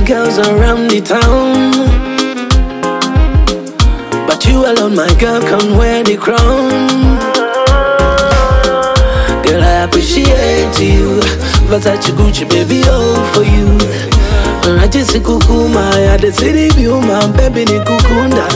girls around the town, but you alone, my girl, can wear the crown. Girl, I appreciate you. Versace, Gucci, baby, all for you. I just see kukuma, I just see the view, my baby, ni kukunda.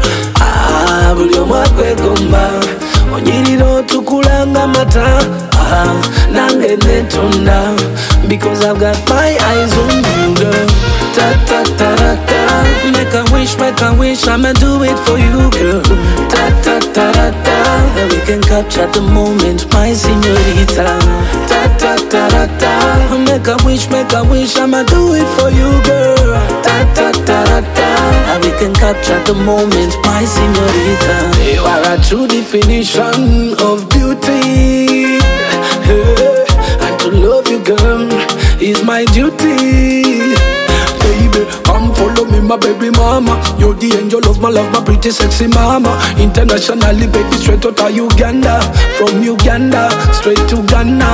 Ah, bulyo mwakwe gomba. Onyiri no tukulanga mata. Ah, nange netonda. Because I've got my eyes on you, girl. Ta ta ta ta ta. Make a wish, I'ma do it for you, girl. Ta ta ta ta ta. We can capture the moment, my señorita. Ta ta ta ta ta. Make a wish, I'ma do it for you, girl. Ta ta ta ta ta. We can capture the moment, my señorita. You are a true definition of beauty. Hey, and to love you, girl, is my duty. Baby, come follow me, my baby mama. You're the angel of my love, my pretty sexy mama. Internationally, baby, straight out of Uganda. From Uganda, straight to Ghana.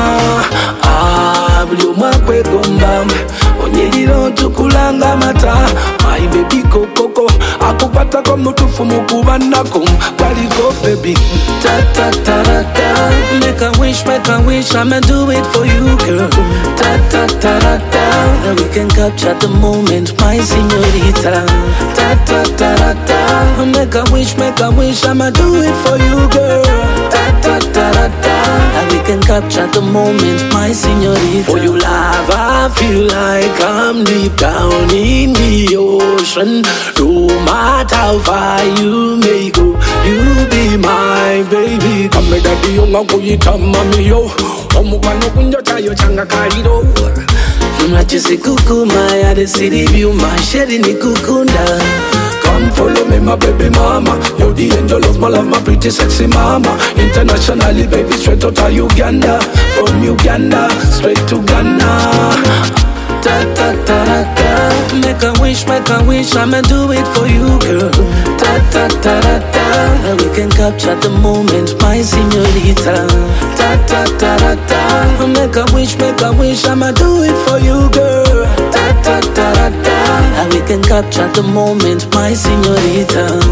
Ah, blue makwe gomba. Onyediro tukulanga mata. My baby kokoko. Akupata kwa mutufu mukubana kum. Go, baby. Ta ta ta ta ta. Make a wish, I'ma do it for you, girl. Ta ta ta ta ta. We can capture the moment, my señorita. Ta ta ta ta ta. Make a wish, I'ma do it for you, girl. Ta ta ta ta ta. We can capture the moment, my señorita. For you, love, I feel like I'm deep down in the ocean. No matter how far you may go, you be my baby. Come daddy, you nga kuyitama miyo. Omugano kunjo chayo changa kairo. Machisi kukuma ya the city view, my shady ni kukunda. Come follow me, my baby mama. You're the angel of my love, my pretty sexy mama. Internationally, baby, straight out of Uganda. From Uganda, straight to Ghana. Ta ta ta ta ta. Make a wish, I'ma do it for you, girl. Ta ta ta ta ta. We can capture the moment, my señorita. Ta ta ta ta ta. Make a wish, I'ma do it for you, girl. Ta ta ta ta ta. We can capture the moment, my señorita.